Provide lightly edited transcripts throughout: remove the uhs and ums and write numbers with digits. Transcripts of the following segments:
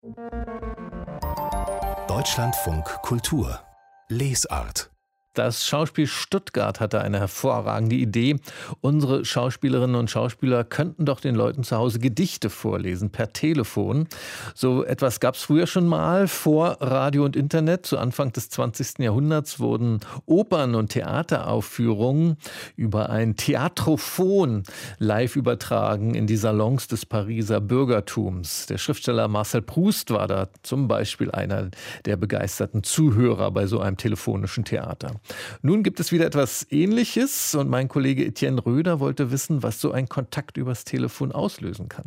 Deutschlandfunk Kultur Lesart. Das Schauspiel Stuttgart hatte eine hervorragende Idee. Unsere Schauspielerinnen und Schauspieler könnten doch den Leuten zu Hause Gedichte vorlesen per Telefon. So etwas gab es früher schon mal vor Radio und Internet. Zu Anfang des 20. Jahrhunderts wurden Opern- und Theateraufführungen über ein Theatrophon live übertragen in die Salons des Pariser Bürgertums. Der Schriftsteller Marcel Proust war da zum Beispiel einer der begeisterten Zuhörer bei so einem telefonischen Theater. Nun gibt es wieder etwas Ähnliches und mein Kollege Etienne Röder wollte wissen, was so ein Kontakt übers Telefon auslösen kann.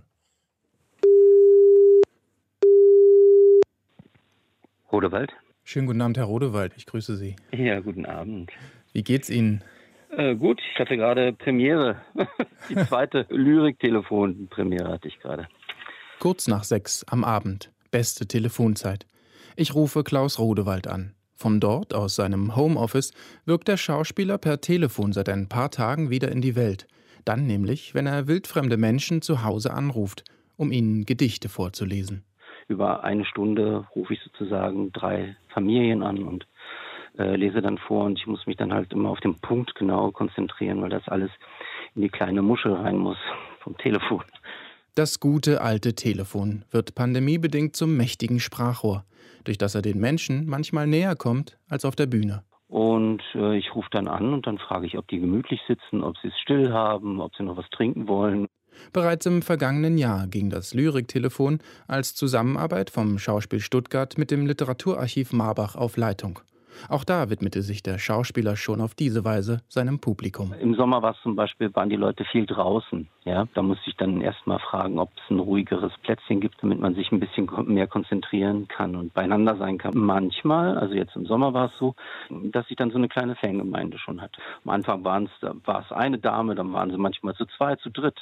Rodewald? Schönen guten Abend, Herr Rodewald. Ich grüße Sie. Ja, guten Abend. Wie geht's Ihnen? Gut, ich hatte gerade Premiere. Die zweite Lyrik-Telefon-Premiere hatte ich gerade. Kurz nach 6 am Abend. Beste Telefonzeit. Ich rufe Klaus Rodewald an. Von dort, aus seinem Homeoffice, wirkt der Schauspieler per Telefon seit ein paar Tagen wieder in die Welt. Dann nämlich, wenn er wildfremde Menschen zu Hause anruft, um ihnen Gedichte vorzulesen. Über eine Stunde rufe ich sozusagen 3 Familien an und lese dann vor. Und ich muss mich dann halt immer auf den Punkt genau konzentrieren, weil das alles in die kleine Muschel rein muss vom Telefon. Das gute alte Telefon wird pandemiebedingt zum mächtigen Sprachrohr, durch das er den Menschen manchmal näher kommt als auf der Bühne. Und ich rufe dann an und dann frage ich, ob die gemütlich sitzen, ob sie es still haben, ob sie noch was trinken wollen. Bereits im vergangenen Jahr ging das Lyriktelefon als Zusammenarbeit vom Schauspiel Stuttgart mit dem Literaturarchiv Marbach auf Leitung. Auch da widmete sich der Schauspieler schon auf diese Weise seinem Publikum. Im Sommer war es zum Beispiel, waren die Leute viel draußen. Ja? Da musste ich dann erst mal fragen, ob es ein ruhigeres Plätzchen gibt, damit man sich ein bisschen mehr konzentrieren kann und beieinander sein kann. Manchmal, also jetzt im Sommer war es so, dass ich dann so eine kleine Fangemeinde schon hatte. Am Anfang war es eine Dame, dann waren sie manchmal zu 2, zu 3.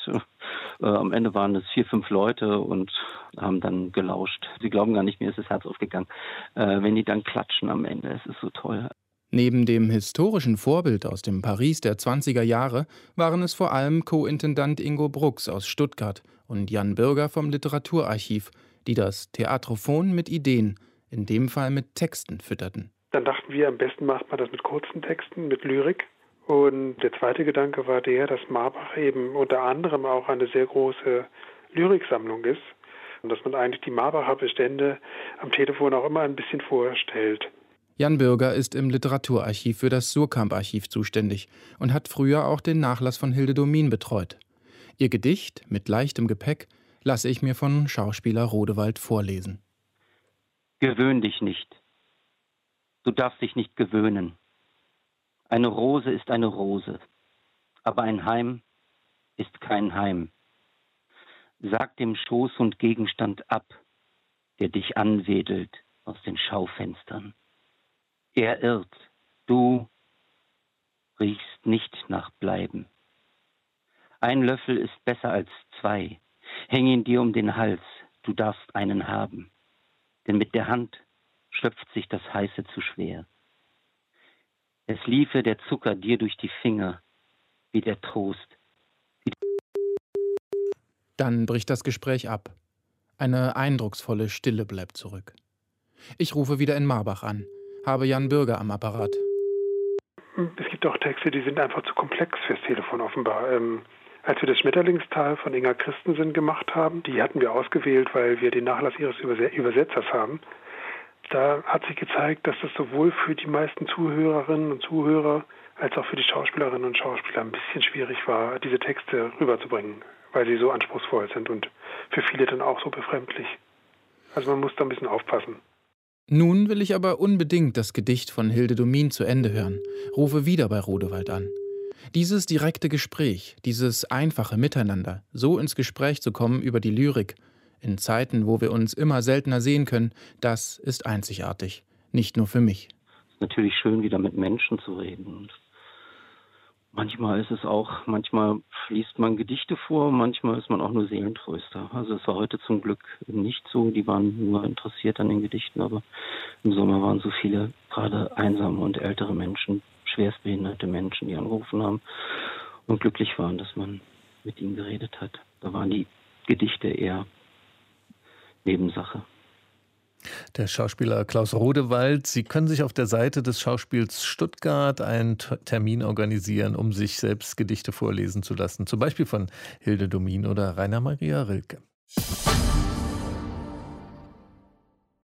Am Ende waren es 4, 5 Leute und haben dann gelauscht. Sie glauben gar nicht, mir ist das Herz aufgegangen, wenn die dann klatschen am Ende. Es ist so toll. Neben dem historischen Vorbild aus dem Paris der 20er Jahre waren es vor allem Co-Intendant Ingo Brucks aus Stuttgart und Jan Bürger vom Literaturarchiv, die das Theatrophon mit Ideen, in dem Fall mit Texten, fütterten. Dann dachten wir, am besten macht man das mit kurzen Texten, mit Lyrik. Und der zweite Gedanke war der, dass Marbach eben unter anderem auch eine sehr große Lyriksammlung ist und dass man eigentlich die Marbacher Bestände am Telefon auch immer ein bisschen vorstellt. Jan Bürger ist im Literaturarchiv für das Surkamp-Archiv zuständig und hat früher auch den Nachlass von Hilde Domin betreut. Ihr Gedicht mit leichtem Gepäck lasse ich mir von Schauspieler Rodewald vorlesen. Gewöhn dich nicht. Du darfst dich nicht gewöhnen. Eine Rose ist eine Rose, aber ein Heim ist kein Heim. Sag dem Schoß und Gegenstand ab, der dich anwedelt aus den Schaufenstern. Er irrt, du riechst nicht nach Bleiben. Ein Löffel ist besser als 2. Häng ihn dir um den Hals, du darfst einen haben. Denn mit der Hand schöpft sich das Heiße zu schwer. Es liefe der Zucker dir durch die Finger, wie der Trost. Dann bricht das Gespräch ab. Eine eindrucksvolle Stille bleibt zurück. Ich rufe wieder in Marbach an, habe Jan Bürger am Apparat. Es gibt auch Texte, die sind einfach zu komplex fürs Telefon offenbar. Als wir das Schmetterlingstal von Inga Christensen gemacht haben, die hatten wir ausgewählt, weil wir den Nachlass ihres Übersetzers haben. Da hat sich gezeigt, dass das sowohl für die meisten Zuhörerinnen und Zuhörer als auch für die Schauspielerinnen und Schauspieler ein bisschen schwierig war, diese Texte rüberzubringen, weil sie so anspruchsvoll sind und für viele dann auch so befremdlich. Also man muss da ein bisschen aufpassen. Nun will ich aber unbedingt das Gedicht von Hilde Domin zu Ende hören, rufe wieder bei Rodewald an. Dieses direkte Gespräch, dieses einfache Miteinander, so ins Gespräch zu kommen über die Lyrik, in Zeiten, wo wir uns immer seltener sehen können, das ist einzigartig. Nicht nur für mich. Es ist natürlich schön, wieder mit Menschen zu reden. Und manchmal liest man Gedichte vor, manchmal ist man auch nur Seelentröster. Also es war heute zum Glück nicht so, die waren nur interessiert an den Gedichten, aber im Sommer waren so viele, gerade einsame und ältere Menschen, schwerstbehinderte Menschen, die angerufen haben und glücklich waren, dass man mit ihnen geredet hat. Da waren die Gedichte eher Nebensache. Der Schauspieler Klaus Rodewald. Sie können sich auf der Seite des Schauspiels Stuttgart einen Termin organisieren, um sich selbst Gedichte vorlesen zu lassen. Zum Beispiel von Hilde Domin oder Rainer Maria Rilke.